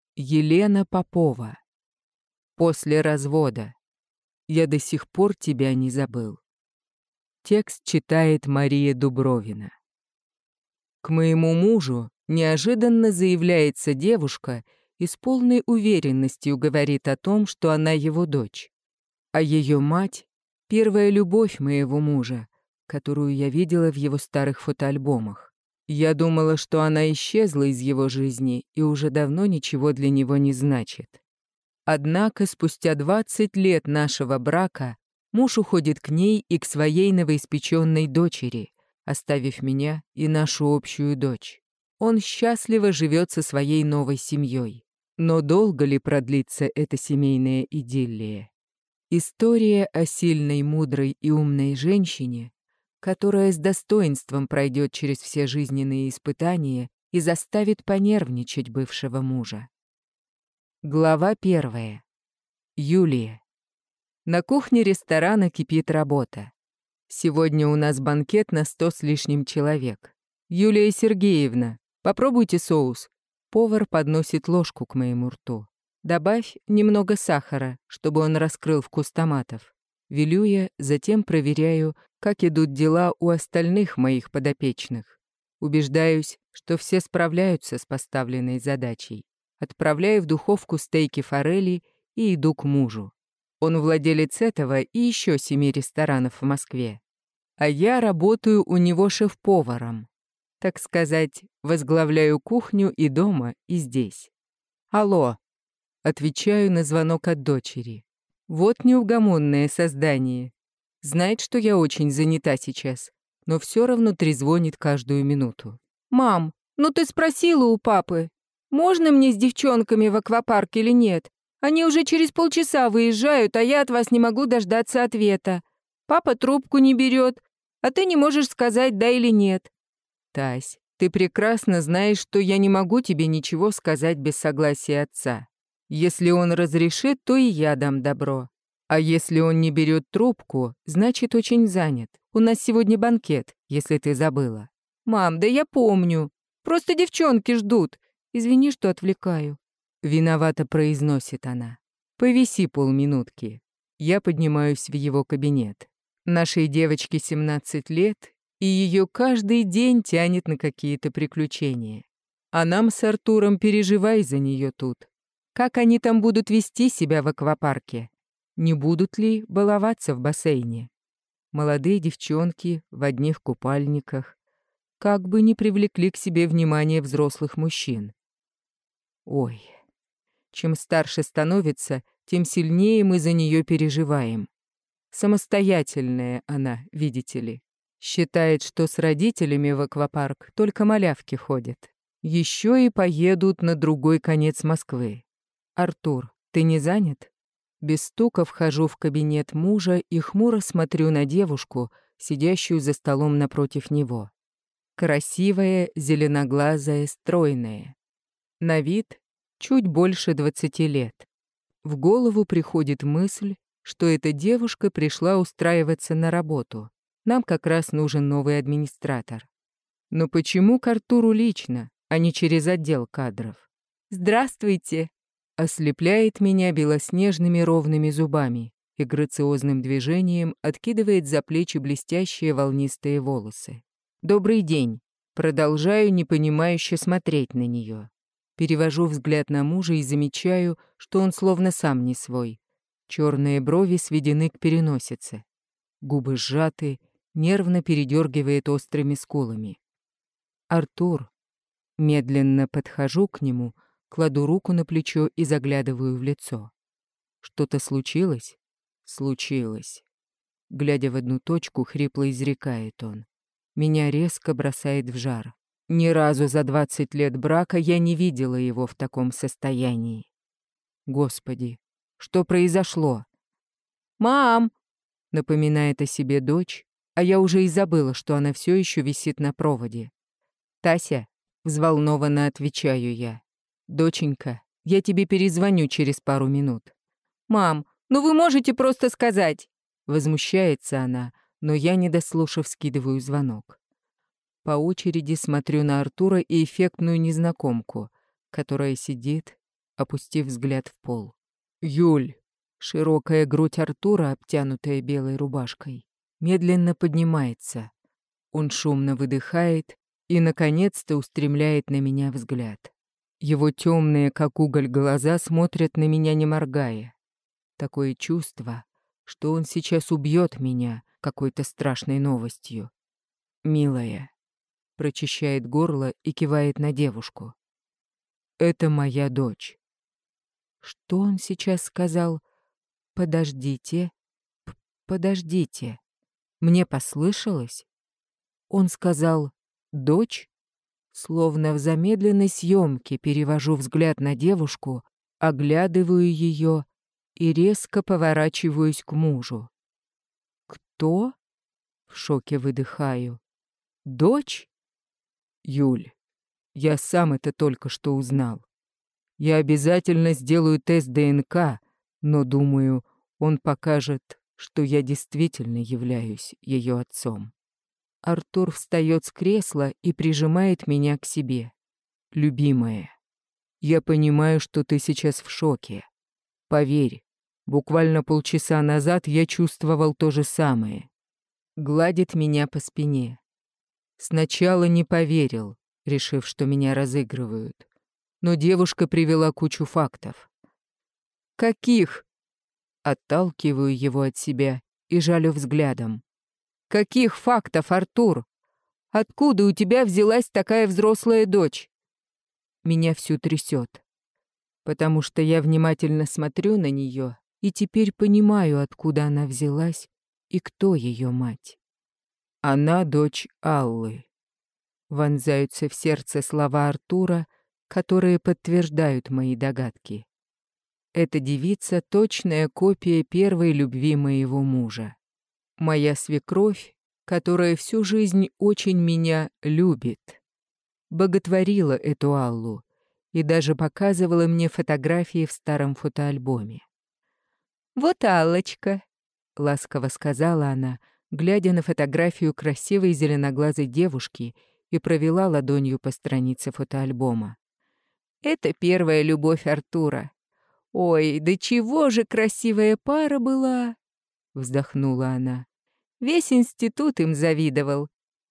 Елена Попова. После развода. Я до сих пор тебя не забыл. Текст читает Мария Дубровина. К моему мужу неожиданно заявляется девушка и с полной уверенностью говорит о том, что она его дочь. А ее мать — первая любовь моего мужа, которую я видела в его старых фотоальбомах. Я думала, что она исчезла из его жизни и уже давно ничего для него не значит. Однако спустя 20 лет нашего брака муж уходит к ней и к своей новоиспеченной дочери, оставив меня и нашу общую дочь. Он счастливо живет со своей новой семьей. Но долго ли продлится эта семейная идиллия? История о сильной, мудрой и умной женщине, которая с достоинством пройдет через все жизненные испытания и заставит понервничать бывшего мужа. Глава 1. Юлия. На кухне ресторана кипит работа. Сегодня у нас банкет на 100 с лишним человек. Юлия Сергеевна, попробуйте соус. Повар подносит ложку к моему рту. Добавь немного сахара, чтобы он раскрыл вкус томатов. Велю я, затем проверяю, как идут дела у остальных моих подопечных. Убеждаюсь, что все справляются с поставленной задачей. Отправляю в духовку стейки форели и иду к мужу. Он владелец этого и еще 7 ресторанов в Москве. А я работаю у него шеф-поваром. Так сказать, возглавляю кухню и дома, и здесь. Алло. Отвечаю на звонок от дочери. Вот неугомонное создание. Знает, что я очень занята сейчас, но все равно трезвонит каждую минуту. «Мам, ну ты спросила у папы, можно мне с девчонками в аквапарк или нет? Они уже через полчаса выезжают, а я от вас не могу дождаться ответа. Папа трубку не берет, а ты не можешь сказать да или нет». «Тась, ты прекрасно знаешь, что я не могу тебе ничего сказать без согласия отца. Если он разрешит, то и я дам добро. А если он не берет трубку, значит, очень занят. У нас сегодня банкет, если ты забыла». «Мам, да я помню. Просто девчонки ждут. Извини, что отвлекаю». Виновато произносит она. «Повиси полминутки». Я поднимаюсь в его кабинет. Нашей девочке 17 лет, и ее каждый день тянет на какие-то приключения. А нам с Артуром переживай за нее тут. Как они там будут вести себя в аквапарке? Не будут ли баловаться в бассейне? Молодые девчонки в одних купальниках как бы не привлекли к себе внимание взрослых мужчин. Ой, чем старше становится, тем сильнее мы за нее переживаем. Самостоятельная она, видите ли. Считает, что с родителями в аквапарк только малявки ходят. Еще и поедут на другой конец Москвы. «Артур, ты не занят?» Без стука вхожу в кабинет мужа и хмуро смотрю на девушку, сидящую за столом напротив него. Красивая, зеленоглазая, стройная. На вид чуть больше 20 лет. В голову приходит мысль, что эта девушка пришла устраиваться на работу. Нам как раз нужен новый администратор. Но почему к Артуру лично, а не через отдел кадров? «Здравствуйте!» Ослепляет меня белоснежными ровными зубами и грациозным движением откидывает за плечи блестящие волнистые волосы. «Добрый день!» Продолжаю непонимающе смотреть на нее. Перевожу взгляд на мужа и замечаю, что он словно сам не свой. Черные брови сведены к переносице. Губы сжаты, нервно передергивает острыми скулами. «Артур!» Медленно подхожу к нему, кладу руку на плечо и заглядываю в лицо. «Что-то случилось?» «Случилось». Глядя в одну точку, хрипло изрекает он. Меня резко бросает в жар. Ни разу за 20 лет брака я не видела его в таком состоянии. Господи, что произошло? «Мам!» — напоминает о себе дочь, а я уже и забыла, что она все еще висит на проводе. «Тася!» — взволнованно отвечаю я. «Доченька, я тебе перезвоню через пару минут». «Мам, ну вы можете просто сказать!» Возмущается она, но я, не дослушав, скидываю звонок. По очереди смотрю на Артура и эффектную незнакомку, которая сидит, опустив взгляд в пол. «Юль!» Широкая грудь Артура, обтянутая белой рубашкой, медленно поднимается. Он шумно выдыхает и, наконец-то, устремляет на меня взгляд. Его темные, как уголь, глаза смотрят на меня, не моргая. Такое чувство, что он сейчас убьет меня какой-то страшной новостью. «Милая», прочищает горло и кивает на девушку. «Это моя дочь». Что он сейчас сказал? «Подождите, подождите». Мне послышалось? Он сказал «дочь»? Словно в замедленной съемке перевожу взгляд на девушку, оглядываю ее и резко поворачиваюсь к мужу. «Кто?» — в шоке выдыхаю. «Дочь?» «Юль, я сам это только что узнал. Я обязательно сделаю тест ДНК, но, думаю, он покажет, что я действительно являюсь ее отцом». Артур встает с кресла и прижимает меня к себе. «Любимая, я понимаю, что ты сейчас в шоке. Поверь, буквально полчаса назад я чувствовал то же самое». Гладит меня по спине. Сначала не поверил, решив, что меня разыгрывают. Но девушка привела кучу фактов. «Каких?» Отталкиваю его от себя и жалю взглядом. «Каких фактов, Артур? Откуда у тебя взялась такая взрослая дочь?» Меня всю трясет, потому что я внимательно смотрю на нее и теперь понимаю, откуда она взялась и кто ее мать. Она дочь Аллы. Вонзаются в сердце слова Артура, которые подтверждают мои догадки. Эта девица — точная копия первой любви моего мужа. Моя свекровь, которая всю жизнь очень меня любит, боготворила эту Аллу и даже показывала мне фотографии в старом фотоальбоме. «Вот Аллочка», — ласково сказала она, глядя на фотографию красивой зеленоглазой девушки, и провела ладонью по странице фотоальбома. «Это первая любовь Артура. Ой, да чего же красивая пара была!» — вздохнула она. «Весь институт им завидовал».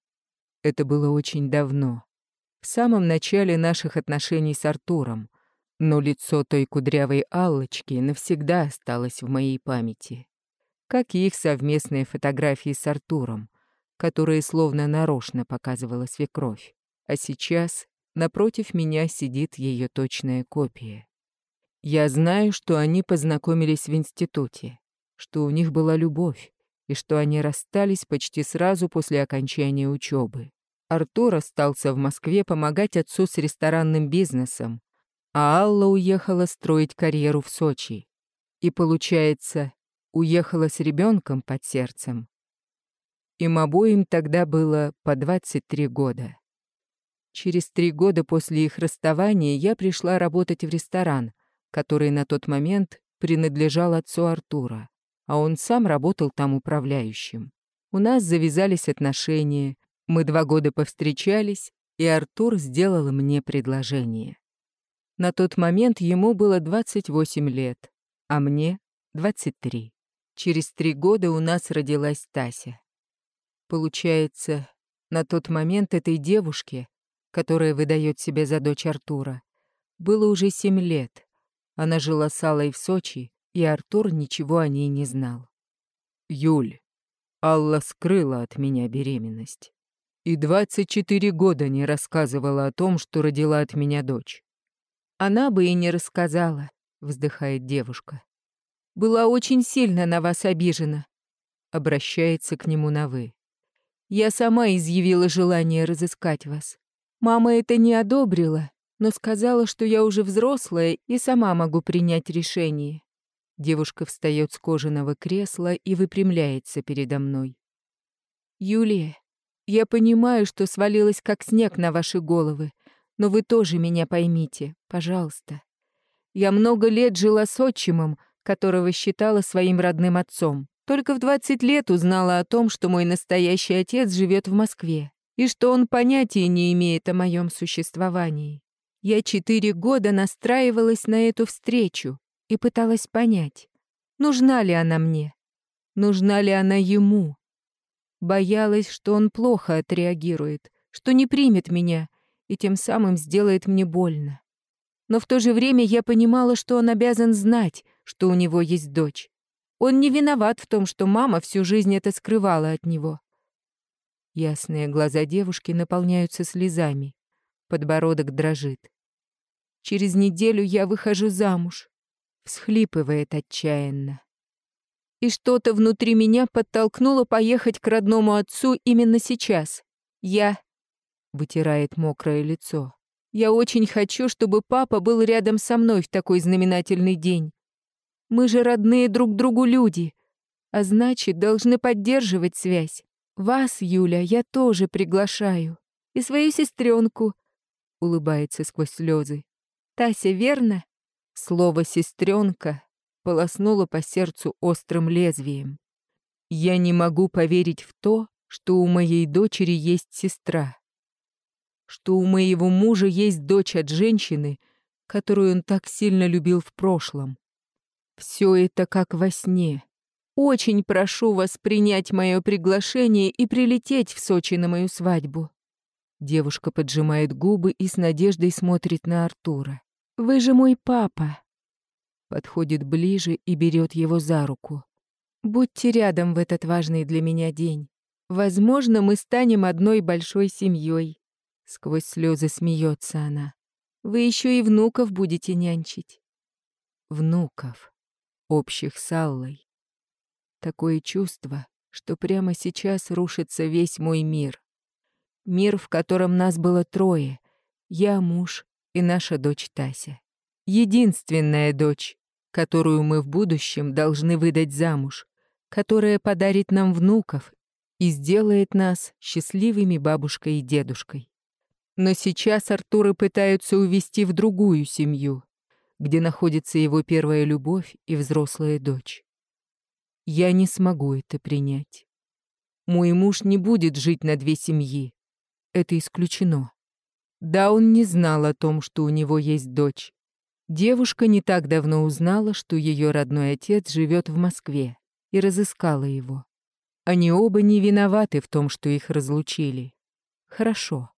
Это было очень давно, в самом начале наших отношений с Артуром, но лицо той кудрявой Аллочки навсегда осталось в моей памяти, как и их совместные фотографии с Артуром, которые словно нарочно показывала свекровь, а сейчас напротив меня сидит ее точная копия. Я знаю, что они познакомились в институте, что у них была любовь, и что они расстались почти сразу после окончания учебы. Артур остался в Москве помогать отцу с ресторанным бизнесом, а Алла уехала строить карьеру в Сочи. И, получается, уехала с ребенком под сердцем. Им обоим тогда было по 23 года. Через 3 года после их расставания я пришла работать в ресторан, который на тот момент принадлежал отцу Артура, а он сам работал там управляющим. У нас завязались отношения, мы 2 года повстречались, и Артур сделал мне предложение. На тот момент ему было 28 лет, а мне — 23. Через 3 года у нас родилась Тася. Получается, на тот момент этой девушке, которая выдает себя за дочь Артура, было уже 7 лет. Она жила с Аллой в Сочи, и Артур ничего о ней не знал. «Юль, Алла скрыла от меня беременность. И 24 года не рассказывала о том, что родила от меня дочь». «Она бы и не рассказала», — вздыхает девушка. «Была очень сильно на вас обижена», — обращается к нему на «вы». «Я сама изъявила желание разыскать вас. Мама это не одобрила, но сказала, что я уже взрослая и сама могу принять решение». Девушка встает с кожаного кресла и выпрямляется передо мной. «Юлия, я понимаю, что свалилась как снег на ваши головы, но вы тоже меня поймите, пожалуйста. Я много лет жила с отчимом, которого считала своим родным отцом. Только в 20 лет узнала о том, что мой настоящий отец живет в Москве, и что он понятия не имеет о моем существовании. Я 4 года настраивалась на эту встречу и пыталась понять, нужна ли она мне, нужна ли она ему. Боялась, что он плохо отреагирует, что не примет меня и тем самым сделает мне больно. Но в то же время я понимала, что он обязан знать, что у него есть дочь. Он не виноват в том, что мама всю жизнь это скрывала от него. Ясные глаза девушки наполняются слезами, подбородок дрожит. Через неделю я выхожу замуж, всхлипывает отчаянно. И что-то внутри меня подтолкнуло поехать к родному отцу именно сейчас. Вытирает мокрое лицо. Я очень хочу, чтобы папа был рядом со мной в такой знаменательный день. Мы же родные друг другу люди, а значит, должны поддерживать связь. Вас, Юля, я тоже приглашаю. И свою сестренку, улыбается сквозь слезы. Тася, верно? Слово «сестренка» полоснуло по сердцу острым лезвием. Я не могу поверить в то, что у моей дочери есть сестра. Что у моего мужа есть дочь от женщины, которую он так сильно любил в прошлом. Все это как во сне. Очень прошу вас принять мое приглашение и прилететь в Сочи на мою свадьбу. Девушка поджимает губы и с надеждой смотрит на Артура. Вы же мой папа. Подходит ближе и берет его за руку. Будьте рядом в этот важный для меня день. Возможно, мы станем одной большой семьей. Сквозь слезы смеется она. Вы еще и внуков будете нянчить. Внуков, общих с Аллой. Такое чувство, что прямо сейчас рушится весь мой мир. Мир, в котором нас было 3. Я, муж и наша дочь Тася. Единственная дочь, которую мы в будущем должны выдать замуж, которая подарит нам внуков и сделает нас счастливыми бабушкой и дедушкой. Но сейчас Артура пытаются увезти в другую семью, где находится его первая любовь и взрослая дочь. Я не смогу это принять. Мой муж не будет жить на 2 семьи. Это исключено. Да, он не знал о том, что у него есть дочь. Девушка не так давно узнала, что ее родной отец живет в Москве, и разыскала его. Они оба не виноваты в том, что их разлучили. Хорошо.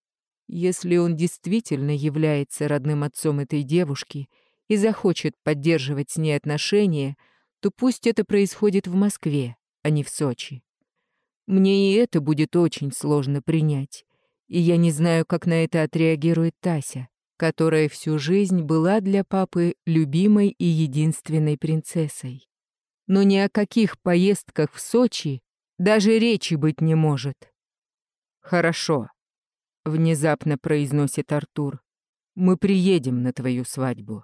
Если он действительно является родным отцом этой девушки и захочет поддерживать с ней отношения, то пусть это происходит в Москве, а не в Сочи. Мне и это будет очень сложно принять, и я не знаю, как на это отреагирует Тася, которая всю жизнь была для папы любимой и единственной принцессой. Но ни о каких поездках в Сочи даже речи быть не может. «Хорошо», — внезапно произносит Артур. «Мы приедем на твою свадьбу».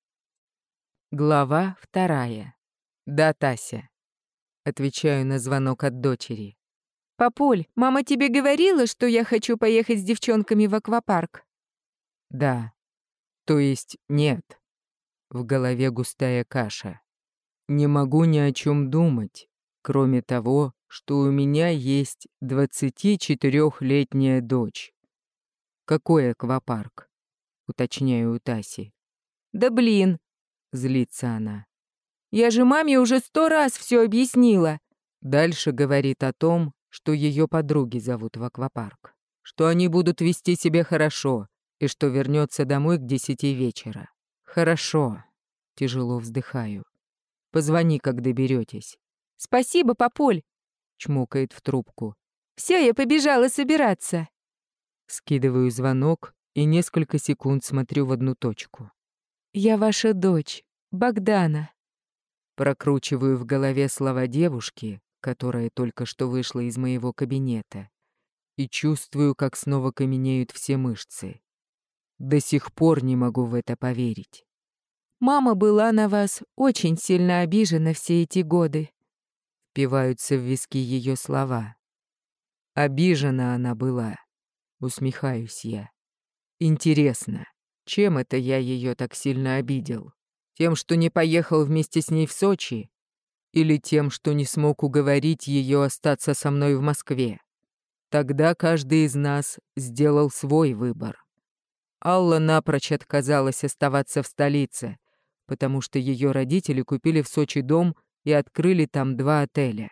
Глава 2. «Да, Тася», — отвечаю на звонок от дочери. «Папуль, мама тебе говорила, что я хочу поехать с девчонками в аквапарк?» «Да. То есть нет». В голове густая каша. Не могу ни о чем думать, кроме того, что у меня есть 24-летняя дочь. «Какой аквапарк?» — уточняю у Таси. «Да блин!» — злится она. «Я же маме уже 100 раз все объяснила!» Дальше говорит о том, что ее подруги зовут в аквапарк, что они будут вести себя хорошо и что вернется домой к 10 вечера. «Хорошо», — тяжело вздыхаю. «Позвони, как доберетесь». «Спасибо, папуль», — чмокает в трубку. «Все, я побежала собираться». Скидываю звонок и несколько секунд смотрю в одну точку. «Я ваша дочь, Богдана». Прокручиваю в голове слова девушки, которая только что вышла из моего кабинета, и чувствую, как снова каменеют все мышцы. До сих пор не могу в это поверить. «Мама была на вас очень сильно обижена все эти годы», — впиваются в виски ее слова. «Обижена она была», — усмехаюсь я. «Интересно, чем это я ее так сильно обидел? Тем, что не поехал вместе с ней в Сочи? Или тем, что не смог уговорить ее остаться со мной в Москве? Тогда каждый из нас сделал свой выбор. Алла напрочь отказалась оставаться в столице, потому что ее родители купили в Сочи дом и открыли там 2 отеля.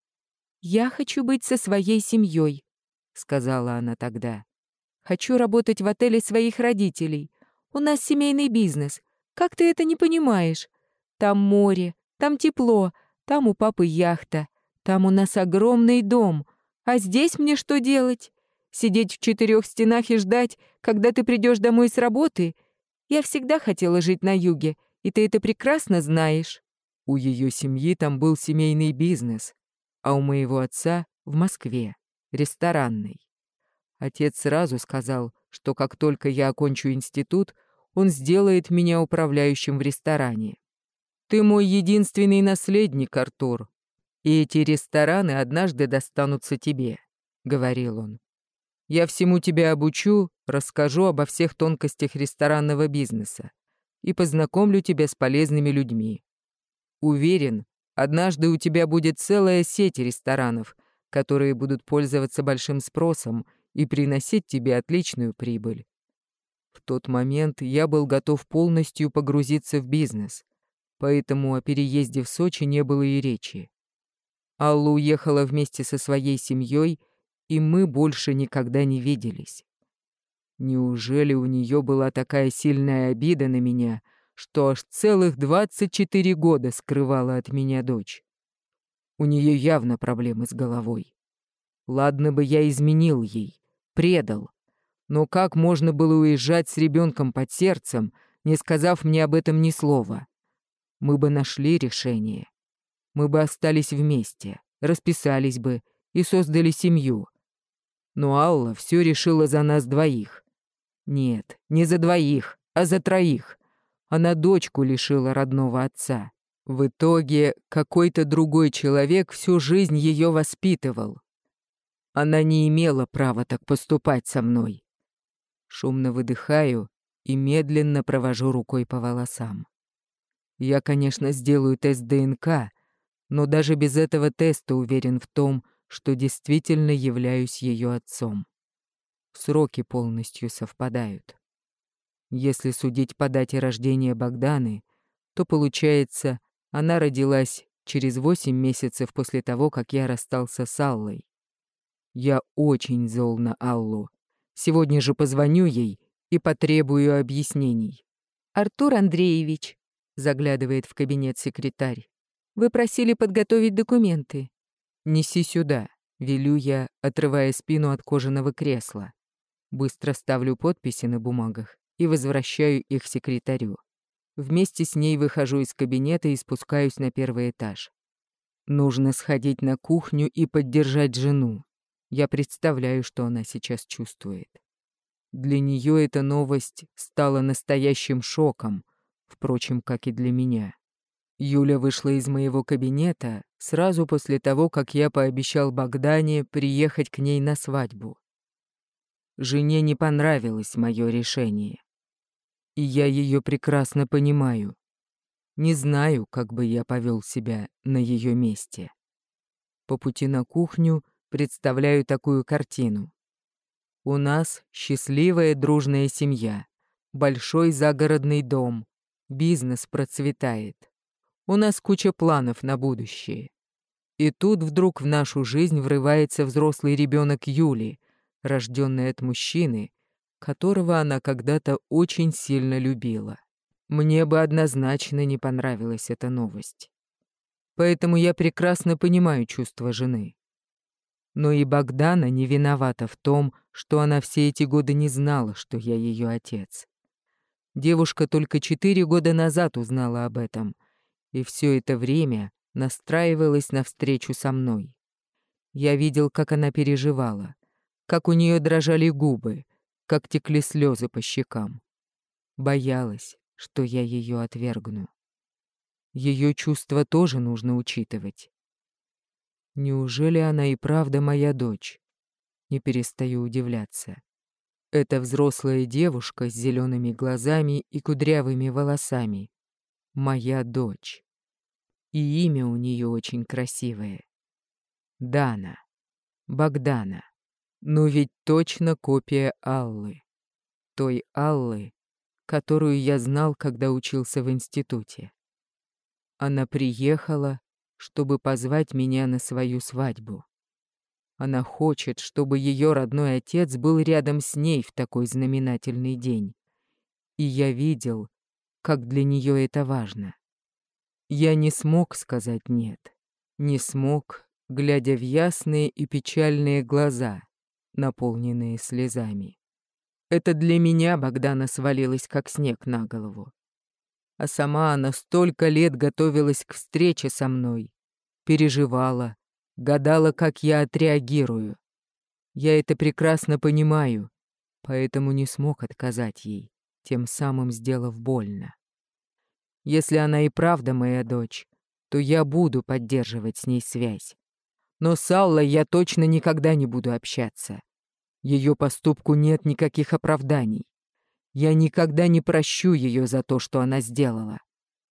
«Я хочу быть со своей семьей», — сказала она тогда. «Хочу работать в отеле своих родителей. У нас семейный бизнес. Как ты это не понимаешь? Там море, там тепло, там у папы яхта, там у нас огромный дом. А здесь мне что делать? Сидеть в 4 стенах и ждать, когда ты придешь домой с работы? Я всегда хотела жить на юге, и ты это прекрасно знаешь». У ее семьи там был семейный бизнес, а у моего отца в Москве ресторанный. Отец сразу сказал, что как только я окончу институт, он сделает меня управляющим в ресторане. «Ты мой единственный наследник, Артур, и эти рестораны однажды достанутся тебе», — говорил он. «Я всему тебя обучу, расскажу обо всех тонкостях ресторанного бизнеса и познакомлю тебя с полезными людьми. Уверен, однажды у тебя будет целая сеть ресторанов, которые будут пользоваться большим спросом и приносить тебе отличную прибыль». В тот момент я был готов полностью погрузиться в бизнес, поэтому о переезде в Сочи не было и речи. Алла уехала вместе со своей семьей, и мы больше никогда не виделись. Неужели у нее была такая сильная обида на меня, что аж целых 24 года скрывала от меня дочь? У нее явно проблемы с головой. Ладно бы я изменил ей, предал, но как можно было уезжать с ребенком под сердцем, не сказав мне об этом ни слова? Мы бы нашли решение. Мы бы остались вместе, расписались бы и создали семью. Но Алла все решила за нас двоих. Нет, не за двоих, а за 3. Она дочку лишила родного отца. В итоге какой-то другой человек всю жизнь ее воспитывал. Она не имела права так поступать со мной. Шумно выдыхаю и медленно провожу рукой по волосам. Я, конечно, сделаю тест ДНК, но даже без этого теста уверен в том, что действительно являюсь ее отцом. Сроки полностью совпадают. Если судить по дате рождения Богданы, то получается, она родилась через 8 месяцев после того, как я расстался с Аллой. Я очень зол на Аллу. Сегодня же позвоню ей и потребую объяснений. «Артур Андреевич», — заглядывает в кабинет секретарь, «вы просили подготовить документы». «Неси сюда», — велю я, отрывая спину от кожаного кресла. Быстро ставлю подписи на бумагах и возвращаю их секретарю. Вместе с ней выхожу из кабинета и спускаюсь на 1 этаж. Нужно сходить на кухню и поддержать жену. Я представляю, что она сейчас чувствует. Для нее эта новость стала настоящим шоком, впрочем, как и для меня. Юля вышла из моего кабинета сразу после того, как я пообещал Богдане приехать к ней на свадьбу. Жене не понравилось мое решение. И я ее прекрасно понимаю. Не знаю, как бы я повел себя на ее месте. По пути на кухню представляю такую картину. У нас счастливая дружная семья, большой загородный дом, бизнес процветает. У нас куча планов на будущее. И тут вдруг в нашу жизнь врывается взрослый ребенок Юли, рожденный от мужчины, которого она когда-то очень сильно любила. Мне бы однозначно не понравилась эта новость. Поэтому я прекрасно понимаю чувства жены. Но и Богдана не виновата в том, что она все эти годы не знала, что я ее отец. Девушка только 4 года назад узнала об этом, и все это время настраивалась на встречу со мной. Я видел, как она переживала, как у нее дрожали губы, как текли слезы по щекам. Боялась, что я ее отвергну. Ее чувства тоже нужно учитывать. Неужели она и правда моя дочь? Не перестаю удивляться. Это взрослая девушка с зелеными глазами и кудрявыми волосами. Моя дочь. И имя у нее очень красивое. Дана. Богдана. Ну ведь точно копия Аллы. той Аллы, которую я знал, когда учился в институте. Она приехала, чтобы позвать меня на свою свадьбу. Она хочет, чтобы ее родной отец был рядом с ней в такой знаменательный день. И я видел, как для нее это важно. Я не смог сказать «нет». Не смог, глядя в ясные и печальные глаза, наполненные слезами. Это для меня Богдана свалилась, как снег на голову. А сама она столько лет готовилась к встрече со мной, переживала, гадала, как я отреагирую. Я это прекрасно понимаю, поэтому не смог отказать ей, тем самым сделав больно. Если она и правда моя дочь, то я буду поддерживать с ней связь. Но с Аллой я точно никогда не буду общаться. Ее поступку нет никаких оправданий. Я никогда не прощу ее за то, что она сделала.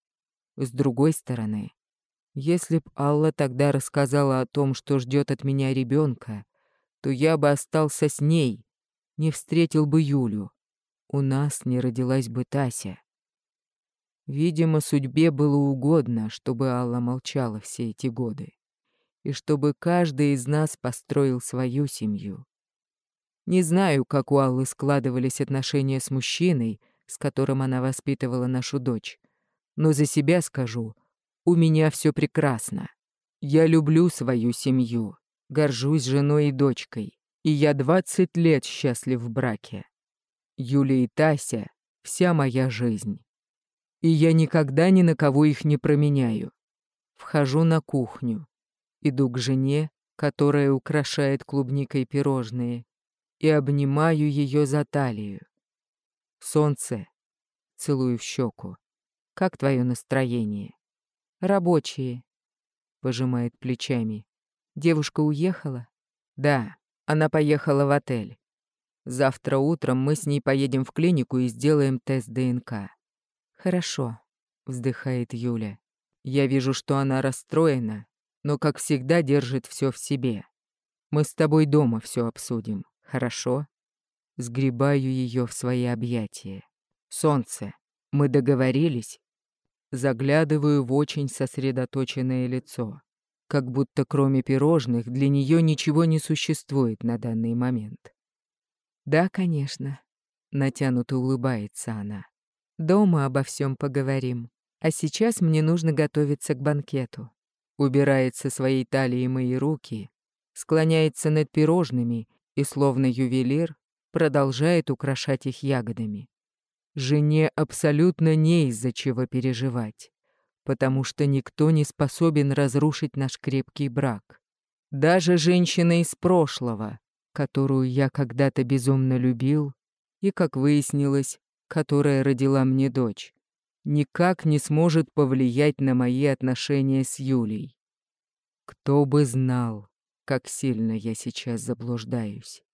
С другой стороны, если б Алла тогда рассказала о том, что ждет от меня ребенка, то я бы остался с ней, не встретил бы Юлю. У нас не родилась бы Тася. Видимо, судьбе было угодно, чтобы Алла молчала все эти годы, и чтобы каждый из нас построил свою семью. Не знаю, как у Аллы складывались отношения с мужчиной, с которым она воспитывала нашу дочь, но за себя скажу, у меня все прекрасно. Я люблю свою семью, горжусь женой и дочкой, и я 20 лет счастлив в браке. Юля и Тася — вся моя жизнь. И я никогда ни на кого их не променяю. Вхожу на кухню, иду к жене, которая украшает клубникой пирожные, и обнимаю ее за талию. Солнце, целую в щеку. Как твое настроение? Рабочие, пожимает плечами. Девушка уехала? Да, она поехала в отель. Завтра утром мы с ней поедем в клинику и сделаем тест ДНК. Хорошо, вздыхает Юля. Я вижу, что она расстроена, но, как всегда, держит все в себе. Мы с тобой дома все обсудим, хорошо? Сгребаю ее в свои объятия. Солнце, мы договорились? Заглядываю в очень сосредоточенное лицо, как будто кроме пирожных для нее ничего не существует на данный момент. Да, конечно, натянуто улыбается она. Дома обо всем поговорим, а сейчас мне нужно готовиться к банкету. Убирает со своей талии мои руки, склоняется над пирожными и, словно ювелир, продолжает украшать их ягодами. Жене абсолютно не из-за чего переживать, потому что никто не способен разрушить наш крепкий брак. Даже женщина из прошлого, которую я когда-то безумно любил, и, как выяснилось, которая родила мне дочь, никак не сможет повлиять на мои отношения с Юлей. Кто бы знал, как сильно я сейчас заблуждаюсь.